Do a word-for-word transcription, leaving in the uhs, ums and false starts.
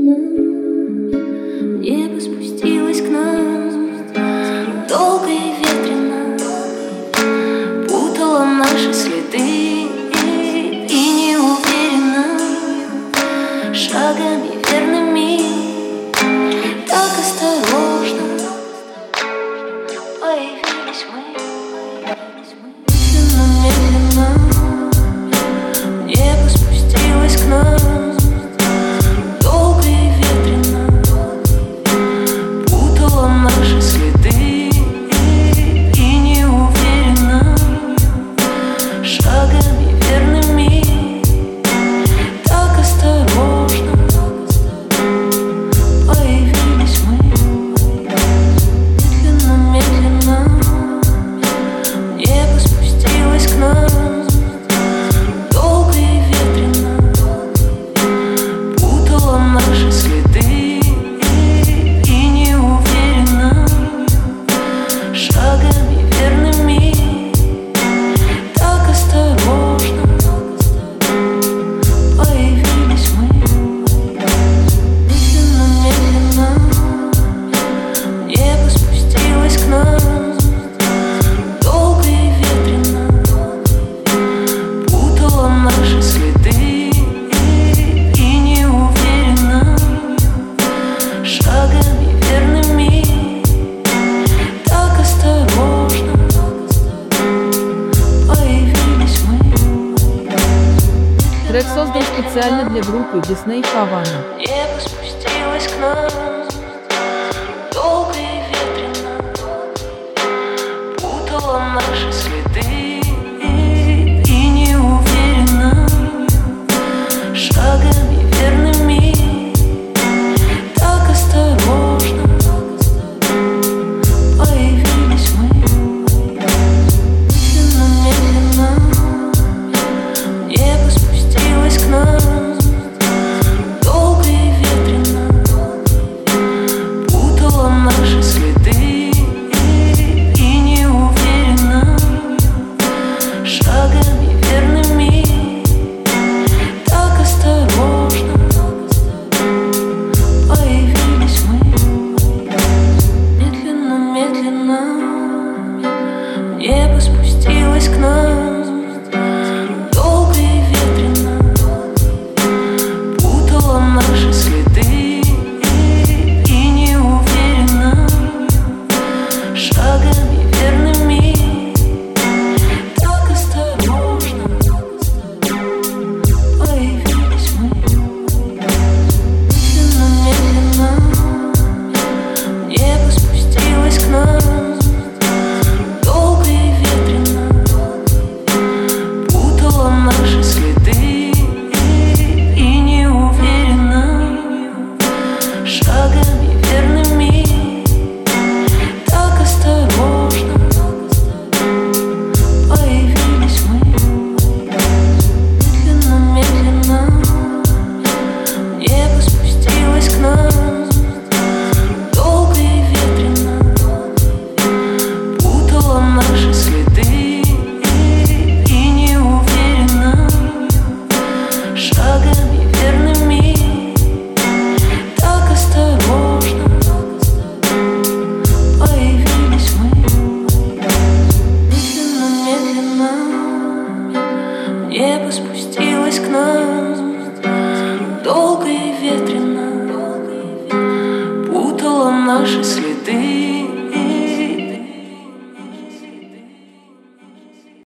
медленно небо спустилось к нам, долго и ветрено путало наши следы, и неуверенно шагами верными, так осторожно появились мы. Медленно, медленно небо спустилось к нам, долго и ветрено путало наши следы, и неуверенно шагами верными, так осторожно появились мы. Медленно, медленно небо спустилось к нам, долго и ветрено путало наши следы, и неуверенно шагами верными, так осторожно появились мы. Медленно, медленно небо спустилось к нам, долго и ветрено путало наши следы, и неуверенно шагами верными, так осторожно появились мы. Трек создан специально для группы Disney Havana. Небо спустилось к нам, долго и ветрено путало наши следы, и неуверенно шагами верными, так осторожно появились мы. Медленно, медленно небо спустилось к нам, долго и ветрено путало наши следы, и неуверенно шагами верными, так осторожно появились мы. Медленно, медленно небо спустилось к нам, долго и ветрено путало наши следы, и неуверенно шагами верными, так осторожно появились мы. Медленно, медленно небо спустилось к нам, долго и ветрено путало наши следы, и неуверенно шагами верными, так осторожно появились мы. Медленно, медленно небо спустилось к нам, долго и ветрено путало наши следы, и неуверенно шагами верными, так осторожно появились мы. Медленно, медленно небо спустилось к нам, долго и ветрено путало наши следы,